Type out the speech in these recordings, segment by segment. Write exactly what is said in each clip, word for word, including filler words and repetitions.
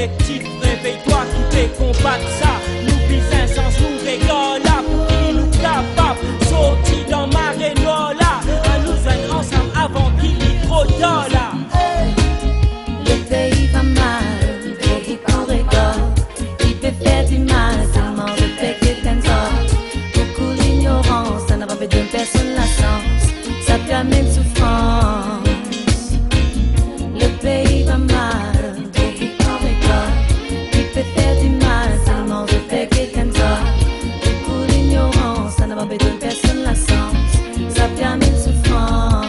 collectif, réveille-toi, qui fait combattre ça. Nous vise un sens, nous rigole, là, pour qui nous capable. Sorti dans ma rénola, à nous un ensemble avant qu'il y trop d'ola. Le pays va mal, le pays qu'on rigole. Il peut faire du mal, seulement le fait qu'il t'aime ça. Beaucoup d'ignorance, ça n'a pas fait d'une personne la chance. Ça permet de souffrance. Le pays va mal, le pays qu'on rigole. Il peut faire du mal, seulement le fait qu'il t'aime ça. Beaucoup d'ignorance, ça n'a pas fait d'une personne la chance. Ça permet de souffrance.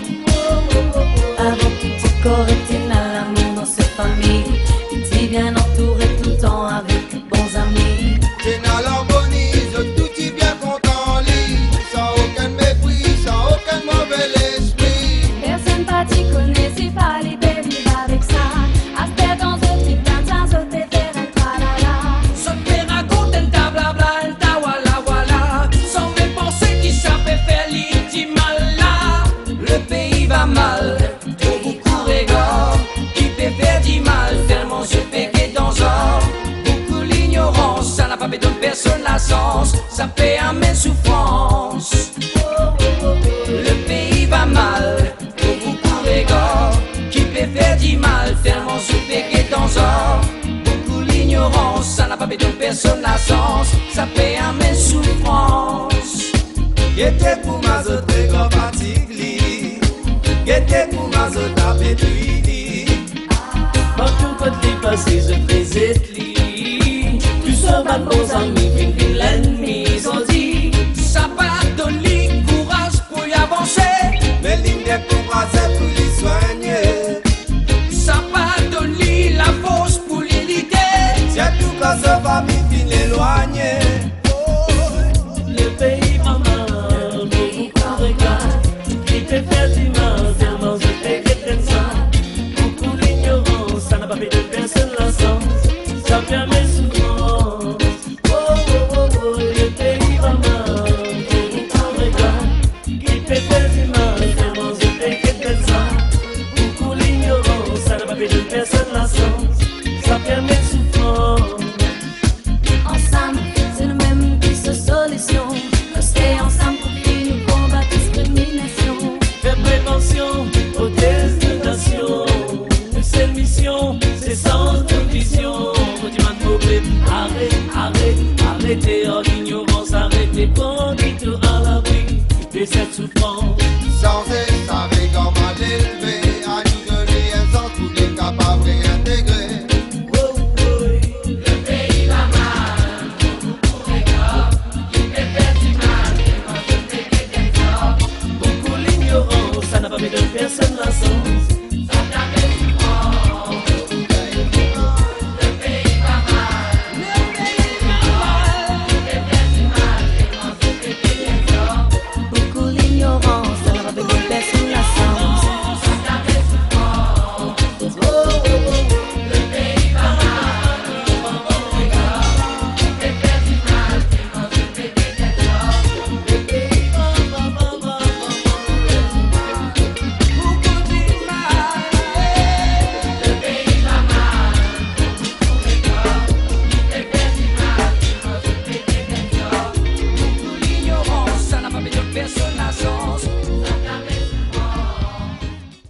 Avant tout est correct, il a l'amour dans cette famille. Il dit bien entouré tout le temps avec de bons amis. T'es dans l'harmonie, tout y bien content, lit. Sans aucun mépris, sans aucun mauvais esprit. Personne pas t'y connaît, c'est pas les baby avec ça. Aspect dans un petit plan, sans sauter faire un tralala. Sans te raconte un ta blabla, un ta wala wala. Sans même penser qui ça fait faire l'iti mal là. Le pays va mal, pour beaucoup rigole. Qui peut faire du mal, tellement se fait qu'est dans or. Beaucoup l'ignorance, ça n'a pas fait de personne la sens. Ça fait un même souffrance. Le pays va mal, pour beaucoup rigole. Qui peut faire du mal, tellement se fait qu'est dans or. Beaucoup l'ignorance, ça n'a pas fait de personne la sens. Ça fait un même souffrance. Gete pour ma zo très grand fatigue li. Gete pour ma zo taper pluie li. Partout quand les passés je présente li. Tu sauras bons amis, puis puis l'ennemi sont dit. Ça va donner courage pour y avancer. Mais l'hymne des courage c'est pour les soigner. Ça va donner la force pour l'éliter. C'est tout quand sa famille qui l'éloigner. Le pays va mal, beaucoup qu'on regarde. Il peut faire du mal, tellement je fais que t'aimes ça. Beaucoup d'ignorance, ça n'a pas fait de personne la sens. Ça permet souvent. Oh oh oh oh, le pays va mal, beaucoup qu'on regarde. Il peut faire du mal, tellement je fais que t'aimes ça. Beaucoup d'ignorance, ça n'a pas fait de personne la sens.